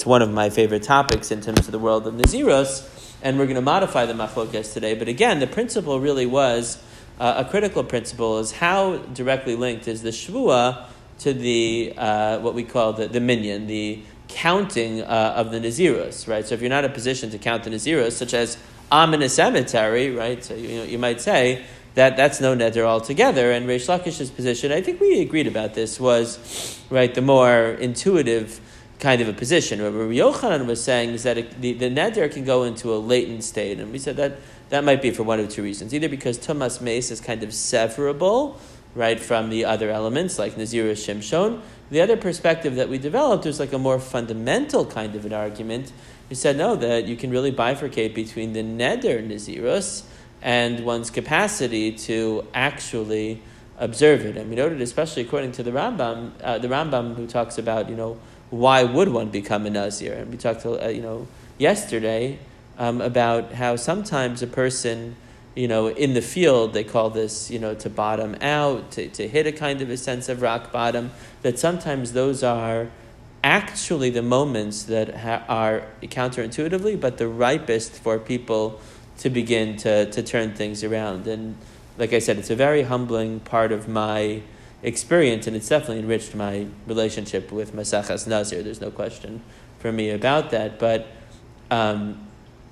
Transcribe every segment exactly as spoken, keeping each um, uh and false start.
it's one of my favorite topics in terms of the world of Naziros, and we're going to modify the machlokes today. But again, the principle really was, uh, a critical principle is how directly linked is the Shvuah to the, uh, what we call the, the minyan, the counting uh, of the Naziros, right? So if you're not in a position to count the Naziros, such as I'm in a cemetery, right? So you know, you might say that that's no neder altogether. And Reish Lakish's position, I think we agreed about this, was right the more intuitive kind of a position. What Rabbi Yochanan was saying is that it, the, the neder can go into a latent state, and we said that that might be for one of two reasons: either because tumas meis is kind of severable, right, from the other elements like Nazirus Shimshon. The other perspective that we developed was like a more fundamental kind of an argument. We said no, that you can really bifurcate between the neder Nazirus and one's capacity to actually observe it. And we noted, especially according to the Rambam, uh, the Rambam who talks about, you know, why would one become a Nazir? And we talked, uh, you know, yesterday um, about how sometimes a person, you know, in the field, they call this, you know, to bottom out, to, to hit a kind of a sense of rock bottom, that sometimes those are actually the moments that ha- are counterintuitively, but the ripest for people to begin to, to turn things around. And like I said, it's a very humbling part of my experience, and it's definitely enriched my relationship with Masachas Nazir. There's no question for me about that. But um,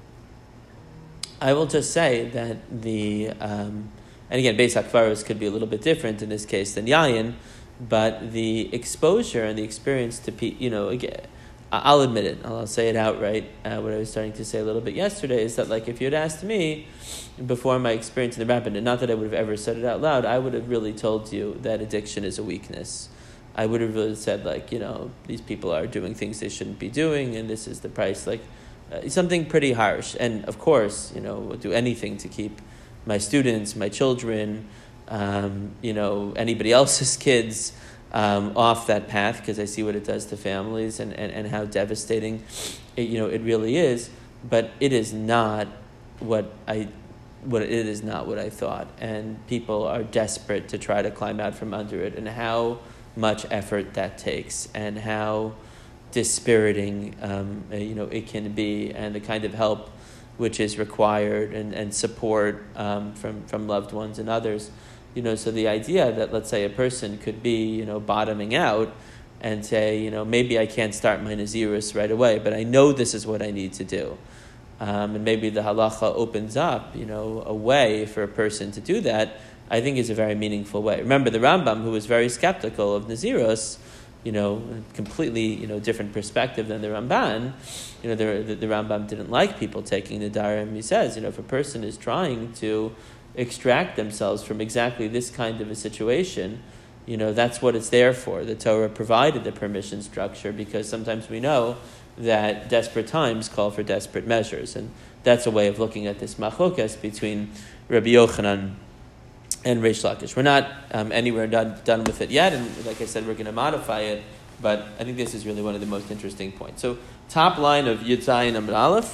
I will just say that the, um, and again, Beis HaKvaros could be a little bit different in this case than Yayin, but the exposure and the experience to, pe- you know, again, I'll admit it, I'll say it outright, uh, what I was starting to say a little bit yesterday, is that like if you had asked me before my experience in the rabbinate, and not that I would have ever said it out loud, I would have really told you that addiction is a weakness. I would have really said like, you know, these people are doing things they shouldn't be doing, and this is the price, like uh, something pretty harsh. And of course, you know, we'll do anything to keep my students, my children, um, you know, anybody else's kids Um, off that path, because I see what it does to families and, and, and how devastating it, you know, it really is. But it is not what I what it is not what I thought, and people are desperate to try to climb out from under it, and how much effort that takes, and how dispiriting um, you know it can be, and the kind of help which is required, and, and support um, from from loved ones and others. You know, so the idea that, let's say, a person could be, you know, bottoming out and say, you know, maybe I can't start my Nazirus right away, but I know this is what I need to do. Um, and maybe the halacha opens up, you know, a way for a person to do that, I think is a very meaningful way. Remember, the Rambam, who was very skeptical of Nazirus, you know, completely, you know, different perspective than the Ramban, you know, the, the, the Rambam didn't like people taking the Darim. He says, you know, if a person is trying to extract themselves from exactly this kind of a situation, you know, that's what it's there for. The Torah provided the permission structure because sometimes we know that desperate times call for desperate measures, and that's a way of looking at this machlokas between Rabbi Yochanan and Reish Lakish. We're not um, anywhere done, done with it yet, and like I said, we're going to modify it, but I think this is really one of the most interesting points. So, top line of Yud Zayin Amud Aleph.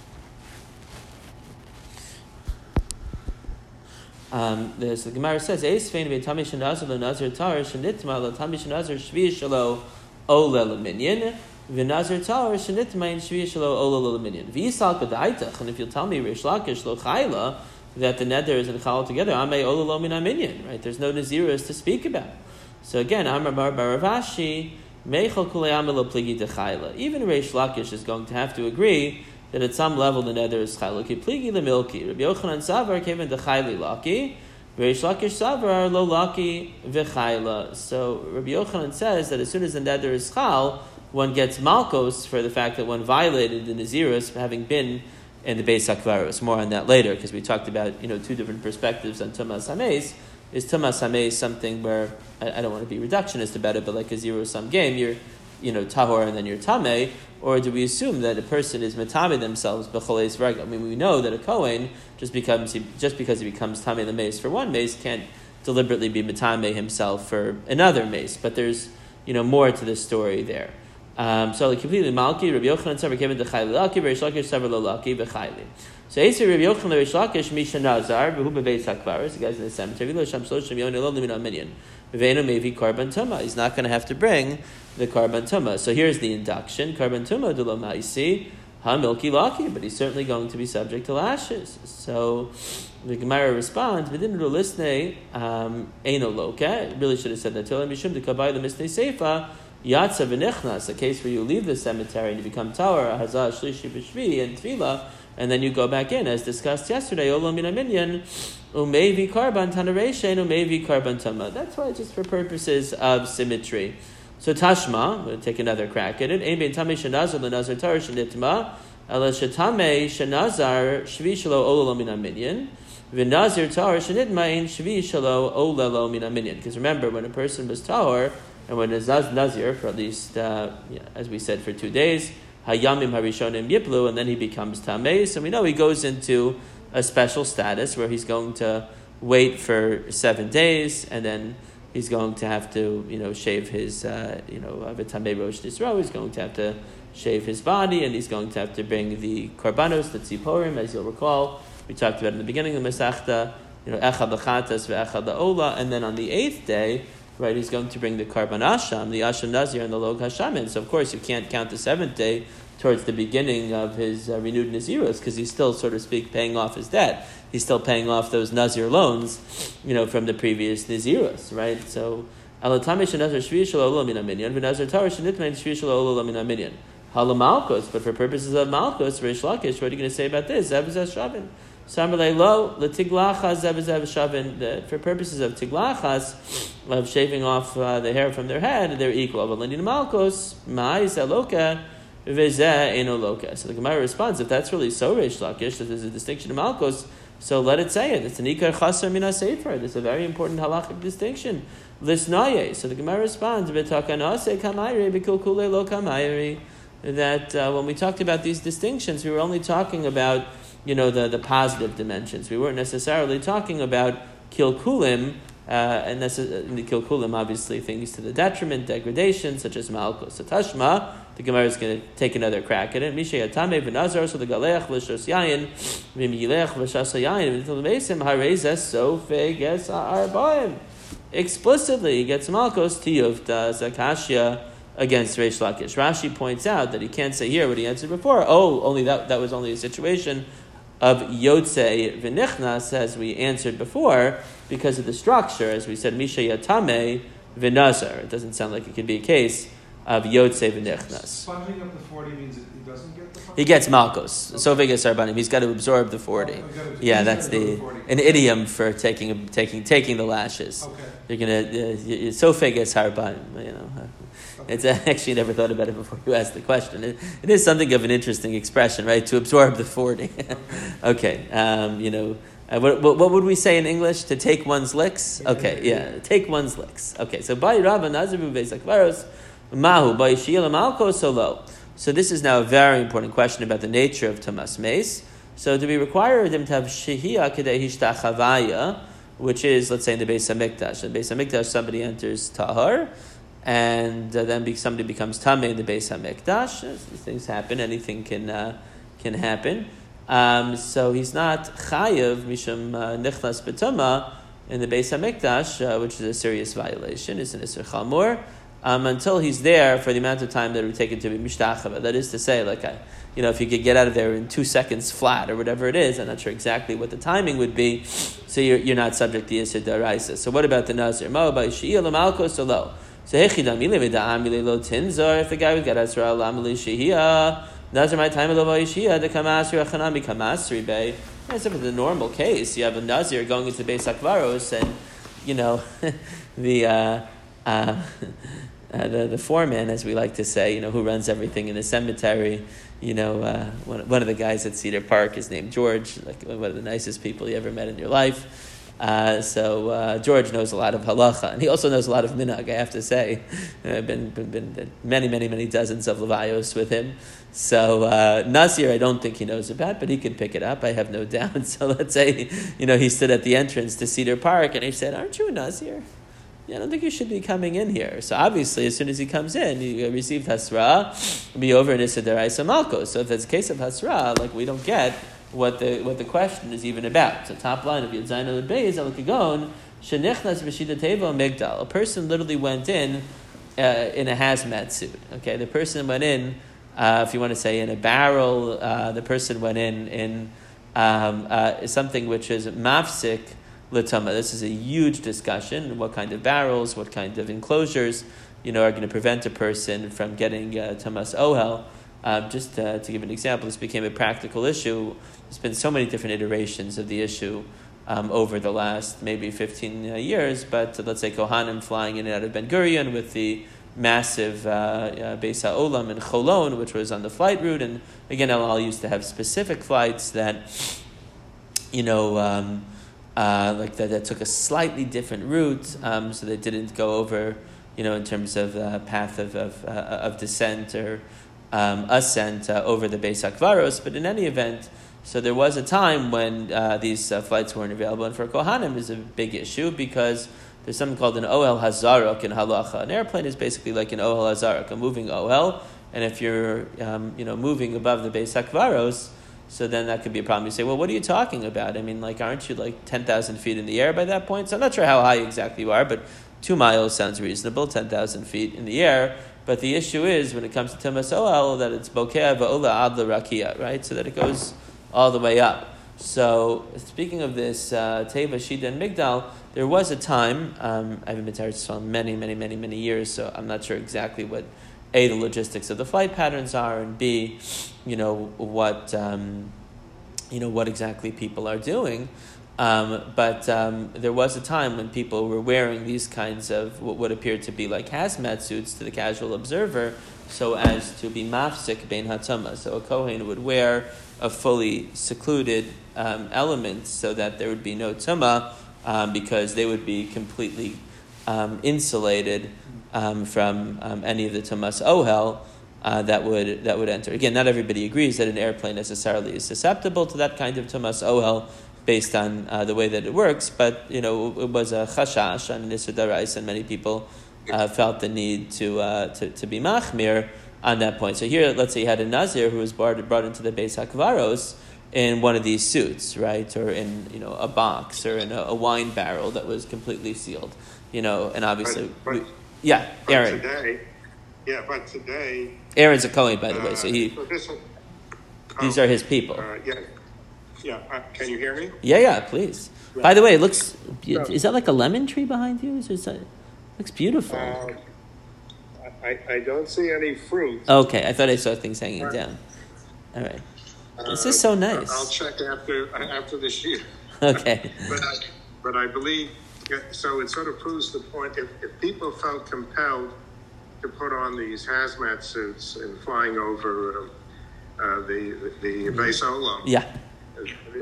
Um, the, so the Gemara says, "Eis fein ve'tami shenazir lo nazir tar shenitma lo tami shenazir shvi shelo ole leminyan v'nazir tar shenitma in shvi shelo ole leminyan v'yisal kadaitach." And if you'll tell me Reish Lakish lo chayla that the neder is and chal together, amei ole lo min minyan, right? There's no nazirus to speak about. So again, Amar bar Baravashi meichol kulei amei lo pligi de chayla. Even Reish Lakish is going to have to agree that at some level the neder is chayla. Ki pligi lemilki. Rabbi Yochanan savar keven de chayli laki. Reish Lakish savar lo laki v'chayla. So Rabbi Yochanan says that as soon as the neder is chal, one gets malkos for the fact that one violated the nazirus, having been in the Beis HaKvaros. More on that later, because we talked about, you know, two different perspectives on Tumas HaMeis. Is Tumas HaMeis something where, I, I don't want to be reductionist about it, but like a zero-sum game, you're, you know, tahor and then you're tameh, or do we assume that a person is matame themselves b'choleis regel? I mean, we know that a kohen, just becomes just because he becomes tameh the mace for one mace, can't deliberately be matame himself for another mace. But there's, you know, more to the story there. Um, so like completely malki, Rabbi Yochanan said, "Given the chayli laki, Reish Lakish said, "Lo laki v'chayli." So Eisir Rabbi Yochanan Reish Lakish Misha Nazar v'hu bebeis hakvaros. The guys in the cemetery. Lo sham shloshim yom lo limin minyan. V'veinu mevi korban tuma. He's not going to have to bring the Karban Tumah. So here's the induction. Karban Tumah de lo ma'isi, ha milky laki, but he's certainly going to be subject to lashes. So the Gemara responds, "V'din lo lisnei eino loka." Really should have said that. Tolam mishum dekabay the misnei seifa yatsa v'nichnas. A case where you leave the cemetery and you become tower hazah shlishi b'shvi and tefillah, and then you go back in, as discussed yesterday. Olam min aminyan umevi karban tanareishen umevi karban tama. That's why, just for purposes of symmetry. So Tashma, we'll take another crack at it. Ein bein tamei shenazar lenazar tar shenitma, ela shetamei shenazar shvi shelo olelo min aminyan, v'nazir tar shenitma ein shvi shelo olelo min aminyan. Because remember, when a person was tar, and when a nazir, for at least, uh, yeah, as we said, for two days, hayamim harishonim yiplu, and then he becomes tamei. So we know he goes into a special status where he's going to wait for seven days, and then he's going to have to, you know, shave his, uh, you know, v'tamei rosh nisro. He's going to have to shave his body, and he's going to have to bring the korbanos, the tziporim, as you'll recall. We talked about in the beginning of the Masechta, you know, echad l'chatas ve'echad la'ola, and then on the eighth day, right, he's going to bring the karban asham, the asham nazir, and the log hashamin. So of course you can't count the seventh day towards the beginning of his uh, renewed nazirus, because he's still, so to speak, paying off his debt. He's still paying off those nazir loans, you know, from the previous nazirus, right? So alatame shenazir shvi shelo ola min aminyan, v'nazir tar shenitmein shvi shelo ola min aminyan. Hala malchus, but for purposes of malchus, Reish Lakish, what are you going to say about this? Zev zev shavin. Samarlei lo letiglachas zev zev shavin. For purposes of tiglachas, of shaving off uh, the hair from their head, they're equal. But lenin malchus ma'is aloka. So the Gemara responds, if that's really so Reish Lakish, that there's a distinction in Malkos, so let it say it. It's an Ikar Chaser Mina Sefer. It's a very important halachic distinction. Lisnaye. So the Gemara responds, that uh, when we talked about these distinctions, we were only talking about, you know, the, the positive dimensions. We weren't necessarily talking about kilkulim, uh, and necess- the kilkulim, obviously, things to the detriment, degradation, such as Malkos. So Tashma, the Gemara is going to take another crack at it. Mishay Atame v'Nazar, so the Galeach v'Shos Yayin, v'Miyilech v'Shas Yayin, v'Til Mesim Harezes Sofei Ges Arbaim. Explicitly, he gets Malkos Tiyuvta Zakashya against Reish Lakish. Rashi points out that he can't say here what he answered before. Oh, only that that was only a situation of Yotze v'Nichnas, as we answered before, because of the structure, as we said, Mishay Atame v'Nazar. It doesn't sound like it could be a case of Yotze v'Nichnas. Sponging up the forty means that he doesn't get the forty? He gets Malkos. Okay. So Vegas Arbanim. He's got to absorb the forty. Oh, yeah, that's the an idiom for taking taking taking the lashes. Okay. You're gonna uh, so Vegas Arbanim. You know, okay. It's uh, actually never thought about it before you asked the question. It, it is something of an interesting expression, right? To absorb the forty. okay. okay. Um, you know. Uh, what, what, what would we say in English? To take one's licks? Okay, yeah, take one's licks. Okay, so Bai Rabba Nazaru Veisakvaros Mahu Bai Shiel Malko Solo. So this is now a very important question about the nature of Tamas Meis. So do we require them to have Shehiyah Kedei Hishtachavaya, which is, let's say, in the Beis HaMikdash. In the Beis HaMikdash, somebody enters Tahar, and uh, then somebody becomes Tameh in the Beis HaMikdash. These things happen. Anything can uh, can happen. Um, so he's not chayav mishum nichlas betuma in the Beis Hamikdash, uh, which is a serious violation. It's an iser chamor um, until he's there for the amount of time that it would take it to be mishtachava. That is to say, like I, you know, if you could get out of there in two seconds flat or whatever it is, I'm not sure exactly what the timing would be. So you're you're not subject to iser daraisa. So what about the nazir? Mo by she'il amalko solo. So hechidam ilei v'da'am lo tinzor. If the guy would get asra lam li shehiyah. Nazir my time of the Yeshia, the Kamasri Achanami Kamasri Bay. As if it's a normal case, you have a Nazir going into Beis Akvaros, and you know the, uh, uh, uh, the the foreman, as we like to say, you know, who runs everything in the cemetery. You know, uh, one one of the guys at Cedar Park is named George, like one of the nicest people you ever met in your life. Uh, so uh, George knows a lot of halacha, and he also knows a lot of minhag. I have to say, I've been, been been many many many dozens of levayos with him. So uh, Nazir, I don't think he knows about, but he can pick it up. I have no doubt. So let's say, you know, he stood at the entrance to Cedar Park, and he said, "Aren't you a Nazir? Yeah, I don't think you should be coming in here." So obviously, as soon as he comes in, he received hasra, be over in Issa Deraisa Malko. So if it's a case of hasra, like we don't get what the what the question is even about. So top line of Yud Zayin Amud Beis Al Kagon Shenichnas B'Shita Teva Migdal. A person literally went in uh, in a hazmat suit. Okay, the person went in, uh, if you want to say in a barrel, uh, the person went in in um, uh, something which is mafsik l'tama. This is a huge discussion. What kind of barrels, what kind of enclosures, you know, are going to prevent a person from getting uh, tamas ohel. Um, just uh, to give an example, this became a practical issue. There's been so many different iterations of the issue um, over the last maybe fifteen uh, years, but uh, let's say Kohanim flying in and out of Ben Gurion with the massive uh, uh, Beis HaOlam in Cholon, which was on the flight route, and again, El Al used to have specific flights that, you know, um, uh, like that, that took a slightly different route, um, so they didn't go over, you know, in terms of uh, path of of, uh, of descent or Um, ascent uh, over the Beis HaKvaros, but in any event, so there was a time when uh, these uh, flights weren't available, and for Kohanim is a big issue because there's something called an Ohel Hazarok in Halacha. An airplane is basically like an Ohel Hazarok, a moving Ohel, and if you're um, you know moving above the Beis HaKvaros, so then that could be a problem. You say, well, what are you talking about? I mean, like, aren't you like ten thousand feet in the air by that point? So I'm not sure how high exactly you are, but two miles sounds reasonable, ten thousand feet in the air. But the issue is, when it comes to Tumas Ohel, that it's Bokeh Va'ola Ad L'Rakia, right? So that it goes all the way up. So, speaking of this, uh, Teva, Shida, and Migdal, there was a time, um, I haven't been to Eretz Yisrael in many, many, many, many years, so I'm not sure exactly what, A, the logistics of the flight patterns are, and B, you know, what, um, you know, what exactly people are doing. Um, but um, there was a time when people were wearing these kinds of what would appear to be like hazmat suits to the casual observer, so as to be mafsik bein hatama. So a kohen would wear a fully secluded um, element so that there would be no tuma, um, because they would be completely um, insulated um, from um, any of the tumas ohel uh, that would that would enter. Again, not everybody agrees that an airplane necessarily is susceptible to that kind of tumas ohel, based on uh, the way that it works, but you know it was a chashash on Nisur Darais, and many people uh, felt the need to, uh, to to be machmir on that point. So here, let's say you had a nazir who was brought, brought into the Beis HaKvaros in one of these suits, right, or in you know a box or in a, a wine barrel that was completely sealed, you know, and obviously, but, but, we, yeah, Aaron. Today, yeah, but today, Aaron's a Kohen, by the uh, way, so he. So this, these oh, are his people. Uh, yeah. Yeah, uh, can you hear me? Yeah, yeah, please. Yeah. By the way, it looks. Is that like a lemon tree behind you? Is that, it looks beautiful. Uh, I, I don't see any fruit. Okay, I thought I saw things hanging down. All right. Uh, this is so nice. I'll check after after this year. Okay. but, I, but I believe, so it sort of proves the point. If, if people felt compelled to put on these hazmat suits and flying over uh, the, the, the Beis Olam. Yeah. Uh,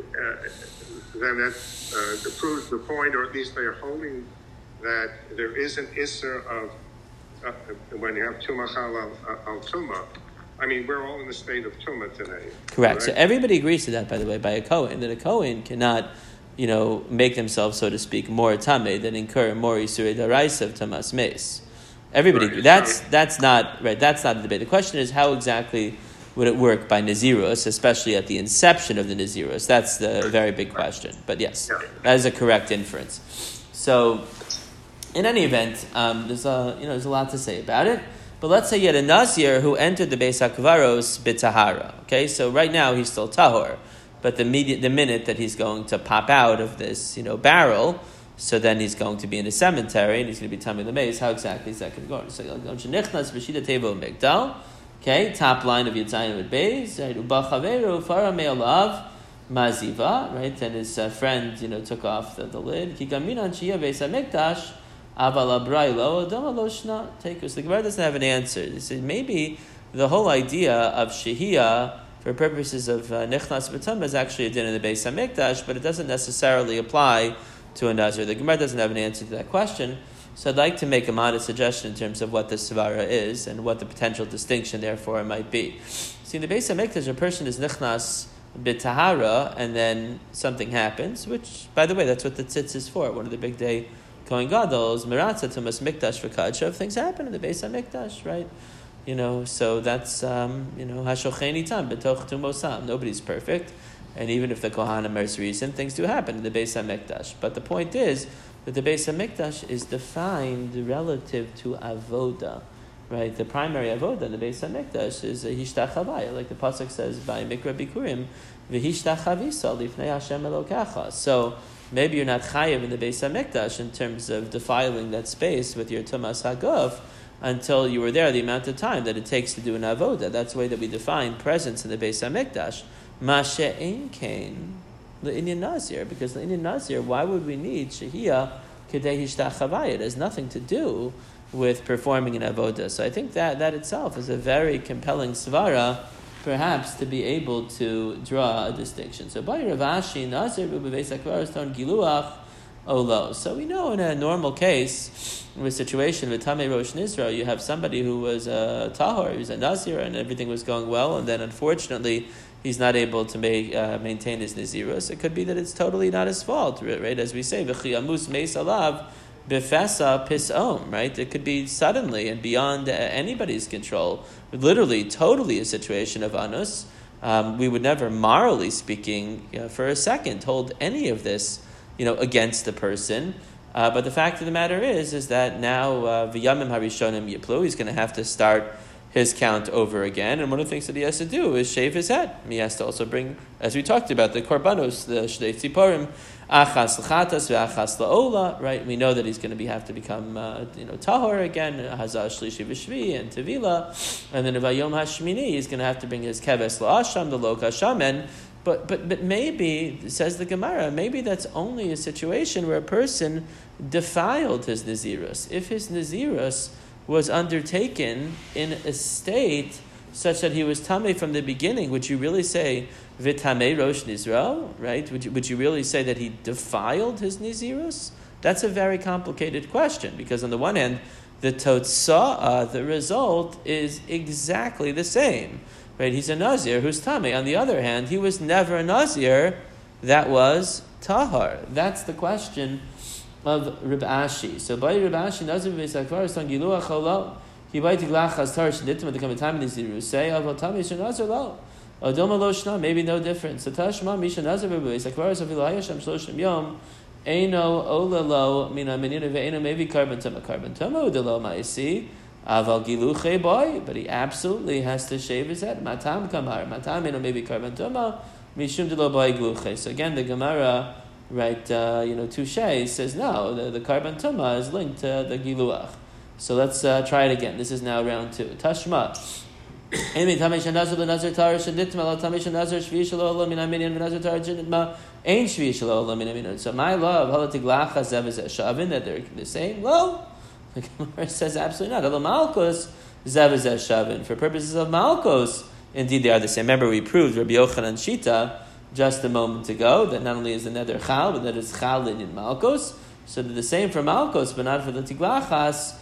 then that uh, proves the point, or at least they are holding that there is an isser of uh, when you have tuma halal al tuma. I mean, we're all in the state of tuma today. Correct. Right? So everybody agrees to that, by the way, by a kohen, that a kohen cannot, you know, make themselves, so to speak, more tameh than incur more isurei daraisa of tamas meis. Everybody Right. agrees. That's that's not right. That's not a debate. The question is how exactly would it work by Naziros, especially at the inception of the Naziros? That's the very big question. But yes, that is a correct inference. So, in any event, um, there's a you know there's a lot to say about it. But let's say you had a Nazir who entered the Beis HaKvaros b'tahara. Okay, so right now he's still tahor, but the immediate, the minute that he's going to pop out of this you know barrel, so then he's going to be in a cemetery and he's going to be tummy the maze. How exactly is that going to go? So Shenichnas b'shida tevo migdal. Okay, top line of Yitzayin with Beis, right? Ubachaveru fara me'alav maziva, right? And his uh, friend, you know, took off the, the lid. Kigaminan shia Beis HaMikdash aval abraylo adama lo shna. Take us. The Gemara doesn't have an answer. He said maybe the whole idea of shehiyah for purposes of uh, nichnas b'tum is actually a din in the Beis HaMikdash, but it doesn't necessarily apply to a nazir. The Gemara doesn't have an answer to that question. So I'd like to make a modest suggestion in terms of what the svara is and what the potential distinction therefore might be. See, in the Beis HaMikdash, a person is nichnas b'tahara, and then something happens, which, by the way, that's what the tzitz is for. One of the big day Kohen Gadol's meratza tumas mikdash for kadshav. Things happen in the Beis HaMikdash, right? You know, so that's, um, you know, hashocheni tam b'toch tumosam. Nobody's perfect. And even if the Kohanim are reason, things do happen in the Beis HaMikdash. But the point is, that the Beis HaMikdash is defined relative to avoda. Right, the primary avoda in the Beis HaMikdash is a hishtachavaya, like the pasuk says by Mikra Bikurim, v'hishtachavisa lifnei Hashem Elokecha. So maybe you're not chayiv in the Beis HaMikdash in terms of defiling that space with your tumas haguf until you were there the amount of time that it takes to do an avoda. That's the way that we define presence in the Beis HaMikdash. Ma she'ein kain le'inyan nazir, because le'inyan nazir, why would we need shehiyah kedei hishtachavaya? It has nothing to do with performing an avoda. So I think that that itself is a very compelling svara, perhaps, to be able to draw a distinction. So by Rav Ashi, Nazir b'beis hakvaros ton giluach olo. So we know in a normal case, in a situation with Tamei Rosh Nizra, you have somebody who was a tahor, he was a Nazir, and everything was going well, and then unfortunately he's not able to make, uh, maintain his Nazirus. It could be that it's totally not his fault, right? As we say, v'chi amus meis alav befesa pisom, right? It could be suddenly and beyond uh, anybody's control. Literally, totally a situation of anus. Um, we would never, morally speaking, you know, for a second, hold any of this, you know, against the person. Uh, but the fact of the matter is, is that now v'yamim harishonim yiplu, he's going to have to start his count over again. And one of the things that he has to do is shave his head. He has to also bring, as we talked about, the korbanos, the shnei tziporim, achas l'chatas ve'achas la'ola, right? We know that he's going to be have to become, uh, you know, tahor again, hazah shlishi v'shvi, and tevila, and then vayom hashmini, he's going to have to bring his keves la'asham, the lo kashamen. But but but maybe, says the Gemara, maybe that's only a situation where a person defiled his nazirus. If his nazirus was undertaken in a state such that he was tamei from the beginning, would you really say v'tamei rosh nizro? Right? Would you would you really say that he defiled his nizirus? That's a very complicated question, because on the one hand, the totsa'ah, the result, is exactly the same. Right? He's a nazir who's tamei. On the other hand, he was never a nazir that was tahar. That's the question of Reb Ashi. So by Reb Ashi, nazir v'esakvar son giluach holo. He by tiglachas tar shenitim at the coming time in the zirusei aval tamei shenazir lo. Odoma lo shna, maybe no difference. So tashma misha nazir v'esakvar so v'lo hayasham shloshim yom eino ola lo mina menina ve'eno maybe carbon tama carbon tama udelo ma'isi aval giluche boy, but he absolutely has to shave his head. Matam kamar matam eno maybe carbon tama mishum delo boy giluche. So again, the Gemara, right, uh, you know, touche, says no, the, the carbon tuma is linked to the giluach. So let's uh, try it again. This is now round two. Tashma. So my love, that they're the same. Well, the Gemara says absolutely not. For purposes of Malkos, indeed they are the same. Remember, we proved Rabbi Yochanan Shita just a moment ago that not only is the nether chal, but that it's chal in Malkos. So they're the same for Malkos, but not for the tiglachas.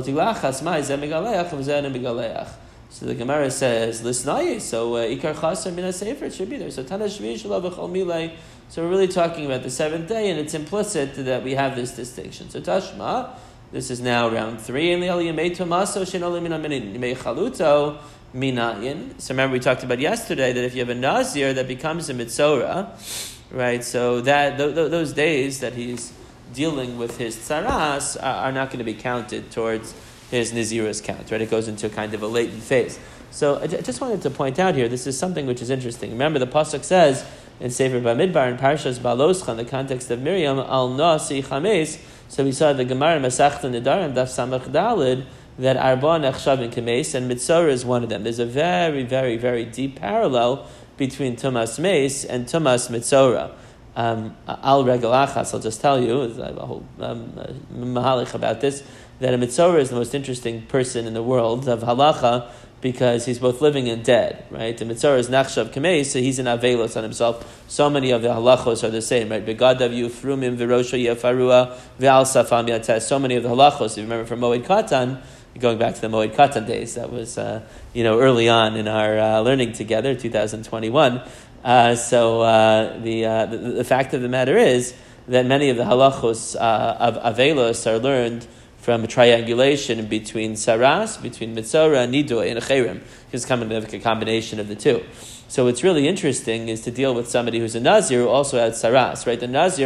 So the Gemara says, "Lisnaye." So ikar chaser mina sefer, it should be there. So tana shvi shalav v'chol milei. So we're really talking about the seventh day, and it's implicit that we have this distinction. So tashma, this is now round three. And li'al yemei tomaso shenolim mina minin yemei chaluto minayin. So remember, we talked about yesterday that if you have a nazir that becomes a mitzora, right? So that th- th- those days that he's dealing with his tzaras are, are not going to be counted towards his Nazirus count, right? It goes into kind of a latent phase. So I, j- I just wanted to point out here, this is something which is interesting. Remember, the pasuk says in Sefer Bamidbar in Parshas Baloscha, in the context of Miriam, al nasi chames. So we saw the Gemara Masechta Nedarim Daf Samach Dalid that arba nechshavin kames, and mitzora is one of them. There's a very, very, very deep parallel between tumas meis and tumas mitzora. Um, al regalachas, I'll just tell you, I have a whole um, mahalik about this, that a mitzora is the most interesting person in the world of halacha because he's both living and dead, right? The mitzora is nachshav kamei, so he's an avelos on himself. So many of the halachos are the same, right? Begadav yufrumim v'rosho yafarua v'al safam yates. So many of the halachos, if you remember from Moed Katan, going back to the Moed Katan days, that was uh, you know early on in our uh, learning together, two thousand twenty-one. Uh, so uh, the, uh, the the fact of the matter is that many of the halachos uh, of avelos are learned from a triangulation between saras, between mitzora and nidui and a cherem. It's kind of a combination of the two. So what's really interesting is to deal with somebody who's a nazir who also has saras, right? The nazir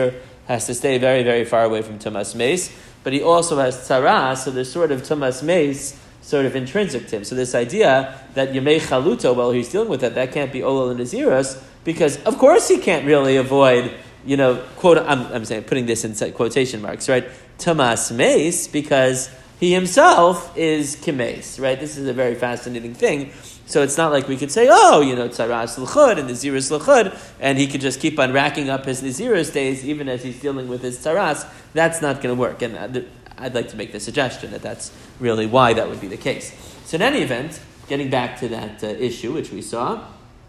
has to stay very, very far away from tumas meis, but he also has tzara, so there's sort of tumas meis sort of intrinsic to him. So this idea that yemei chaluto, while he's dealing with that, that can't be olol and naziros, because of course he can't really avoid, you know, quote, I'm, I'm saying, putting this in quotation marks, right? Tumas meis, because he himself is kimeis, right? This is a very fascinating thing. So it's not like we could say, oh, you know, tzaras l'chud and naziris l'chud, and he could just keep on racking up his naziris days even as he's dealing with his tzaras. That's not going to work. And I'd like to make the suggestion that that's really why that would be the case. So in any event, getting back to that uh, issue, which we saw,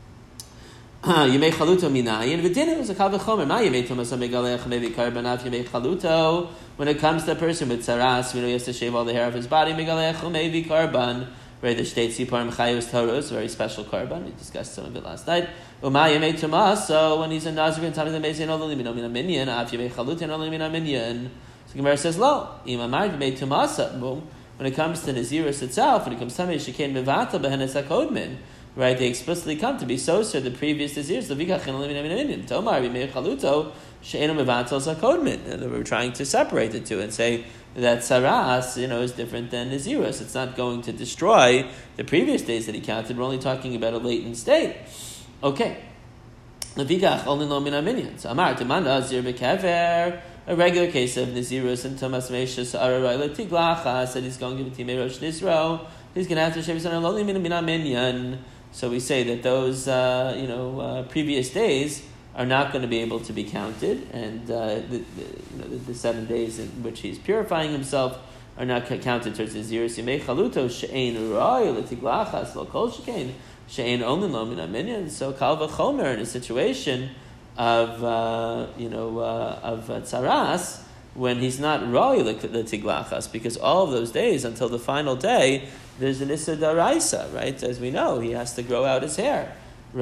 Yemei chaluto minayin v'dinu is a kal v'chomer. Ma yemei tumas hamegalech mevi karbanaf yemei chaluto. When it comes to a person with tzaras, we know he has to shave all the hair of his body. Megalech mevi karban. Right, the state siparim chayus toros, very special karban. We discussed some of it last night. Uma yemei tumas. So when he's a nazir and tamid lemezin all limino mina minyan, af yemei chalutin all limino minyan. So Gemara says, lo, imamar yemei tumasa. Boom. When it comes to naziris itself, when it comes to tamid shekain mevata behenes hakodmin. Right, they explicitly come to be so sir the previous nazirs. Levikach and limino minyan. Tomar yemei chaluto she'enu mevatel hakodmin. And we're trying to separate the two and say that saras, you know, is different than nazirus. It's not going to destroy the previous days that he counted. We're only talking about a latent state. Okay. Levikach only lo min aminyan. So amar temanda zir bekever. A regular case of nazirus and Thomas Meishas Ararai Letiglacha said he's going to give it to Rosh Nisro. He's going to have to shave his son lo min aminyan. So we say that those, uh, you know, uh, previous days are not going to be able to be counted, and uh, the, the, you know, the, the seven days in which he's purifying himself are not counted towards his years. Yemei chaluto she'ein roi letiglachas lo kol shekein she'ein only lo min aminyan. So kal v'chomer in a situation of uh, you know uh, of uh, tzaras when he's not roi letiglachas, because all of those days until the final day there's an issa daraisa, right? As we know, he has to grow out his hair.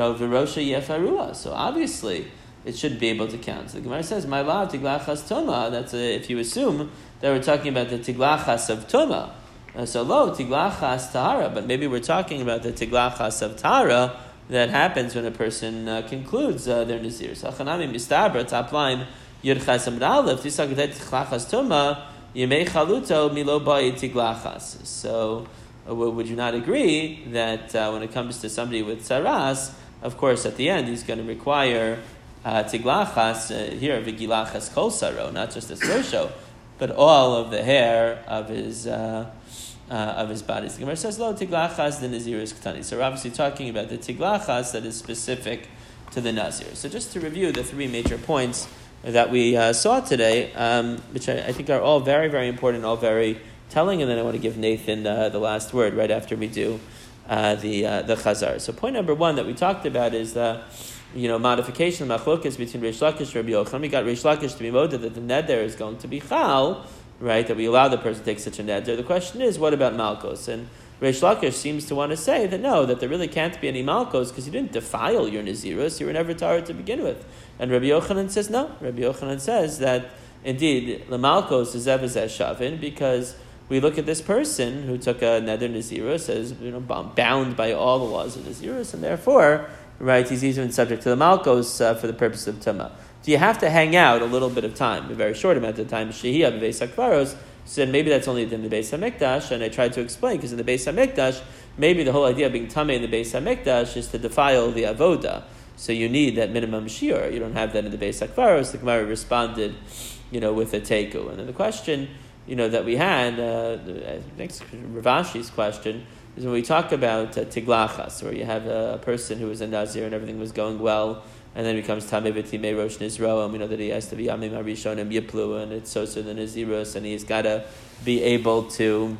So obviously, it should be able to count. So the Gemara says, "My law tiglachas toma." That's a, if you assume that we're talking about the tiglachas of toma. Uh, so lo tiglachas tahara, but maybe we're talking about the tiglachas of tahara that happens when a person uh, concludes uh, their nazir. So chanami mistabra top line yud chas amud aleph tisagadet tiglachas toma yemei chaluto milo bai tiglachas. So. Uh, would you not agree that uh, when it comes to somebody with tzaras, of course, at the end, he's going to require uh, tiglachas, uh, here, vigilachas kol saro, not just a srosho, but all of the hair of his uh, uh, of his body. The Gemara says, lo tiglachas the nazirus ktani. So we're obviously talking about the tiglachas that is specific to the nazir. So just to review the three major points that we uh, saw today, um, which I, I think are all very, very important, all very telling, and then I want to give Nathan uh, the last word right after we do uh, the uh, the Chazar. So point number one that we talked about is the you know modification of machlokas between Reish Lakish and Rabbi Yochanan. We got Reish Lakish to be moded that the neder is going to be chal, right? That we allow the person to take such a neder. The question is, what about malkos? And Reish Lakish seems to want to say that no, that there really can't be any malkos because you didn't defile your nazirus, you were never tahor to begin with. And Rabbi Yochanan says no. Rabbi Yochanan says that indeed the malkos is evazeh shavin because we look at this person who took a neder nazirus as you know bound by all the laws of nazirus, and therefore, right, he's even subject to the malkos uh, for the purpose of tumah. Do you have to hang out a little bit of time, a very short amount of time? Shehiyah b'beis hakvaros. So maybe that's only in the Beis Hamikdash, and I tried to explain because in the Beis Hamikdash, maybe the whole idea of being tamei in the Beis Hamikdash is to defile the avoda. So you need that minimum shiur. You don't have that in the Beis Hakvaros. The Gemara responded, you know, with a teiku. And then the question, you know, that we had, uh, the next Rav Ashi's question, is when we talk about uh, tiglachas, where you have a, a person who was a nazir and everything was going well, and then becomes tamei v'timei rosh nizro, and we know that he has to be yamim harishonim yiplu, and it's so so the nazirus, and he's got to be able to,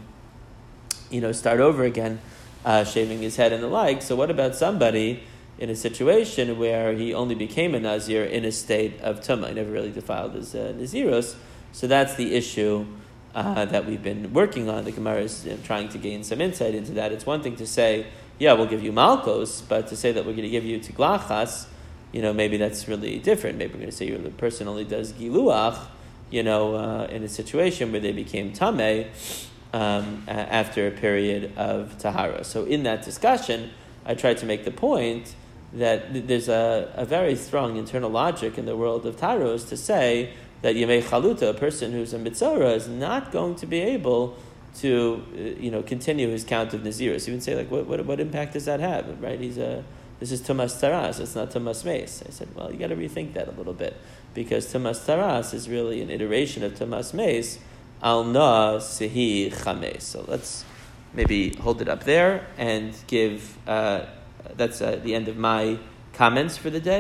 you know, start over again, uh, shaving his head and the like. So what about somebody in a situation where he only became a nazir in a state of tumah, he never really defiled his uh, nazirus? So that's the issue Uh, that we've been working on. The Gemara is you know, trying to gain some insight into that. It's one thing to say, yeah, we'll give you malkos, but to say that we're going to give you tiglachas, you know, maybe that's really different. Maybe we're going to say the person only does giluach, you know, uh, in a situation where they became tameh um, after a period of tahara. So in that discussion, I tried to make the point that there's a, a very strong internal logic in the world of taros to say that Yemei Chaluta, a person who's a Mitzora, is not going to be able to, uh, you know, continue his count of Nazirus. You would say, like, what, what what impact does that have, right? He's a, this is Tumas Taras, it's not Tumas Meis. I said, well, you got to rethink that a little bit, because Tumas Taras is really an iteration of Tumas Meis, Al Na Sehi Chames. So let's maybe hold it up there and give, uh, that's uh, the end of my comments for the day.